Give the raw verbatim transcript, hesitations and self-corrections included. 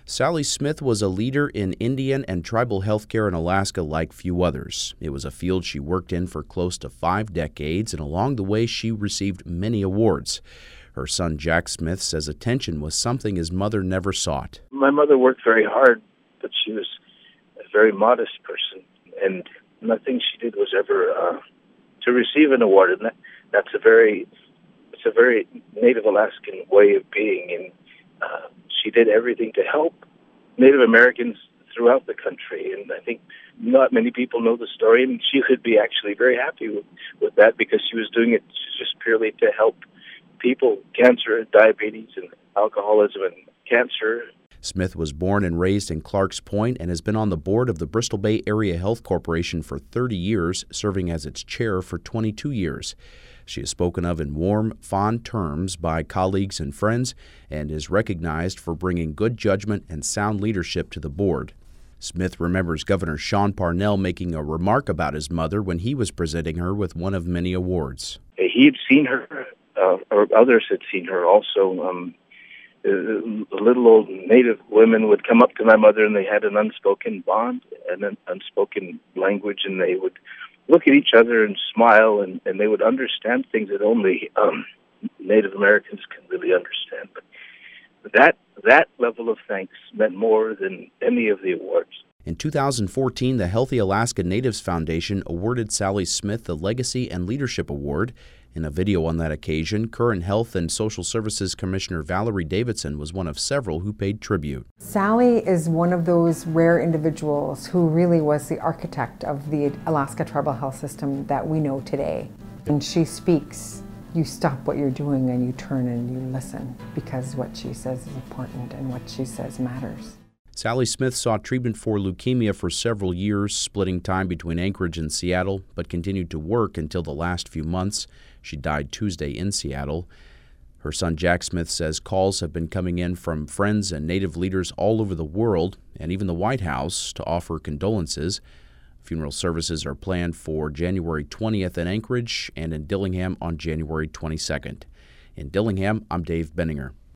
Sally Smith was a leader in Indian and tribal healthcare in Alaska like few others. It was a field she worked in for close to five decades, and along the way she received many awards. Her son Jack Smith says attention was something his mother never sought. My mother worked very hard, but she was a very modest person, and nothing she did was ever uh, to receive an award. And that, that's a very, it's a very Native Alaskan way of being, and uh, she did everything to help Native Americans throughout the country, and I think not many people know the story, and she could be actually very happy with, with that because she was doing it just purely to help people, cancer, diabetes, and alcoholism and cancer. Smith was born and raised in Clarks Point and has been on the board of the Bristol Bay Area Health Corporation for thirty years, serving as its chair for twenty-two years. She is spoken of in warm, fond terms by colleagues and friends and is recognized for bringing good judgment and sound leadership to the board. Smith remembers Governor Sean Parnell making a remark about his mother when he was presenting her with one of many awards. He had seen her, uh, or others had seen her also. Um, uh, little old Native women would come up to my mother and they had an unspoken bond and an unspoken language, and they would look at each other and smile, and, and they would understand things that only um, Native Americans can really understand. But that that level of thanks meant more than any of the awards. In two thousand fourteen, the Healthy Alaska Natives Foundation awarded Sally Smith the Legacy and Leadership Award. In a video on that occasion, current Health and Social Services Commissioner Valerie Davidson was one of several who paid tribute. Sally is one of those rare individuals who really was the architect of the Alaska tribal health system that we know today. When she speaks, you stop what you're doing and you turn and you listen, because what she says is important and what she says matters. Sally Smith sought treatment for leukemia for several years, splitting time between Anchorage and Seattle, but continued to work until the last few months. She died Tuesday in Seattle. Her son Jack Smith says calls have been coming in from friends and Native leaders all over the world, and even the White House, to offer condolences. Funeral services are planned for January twentieth in Anchorage and in Dillingham on January twenty-second. In Dillingham, I'm Dave Benninger.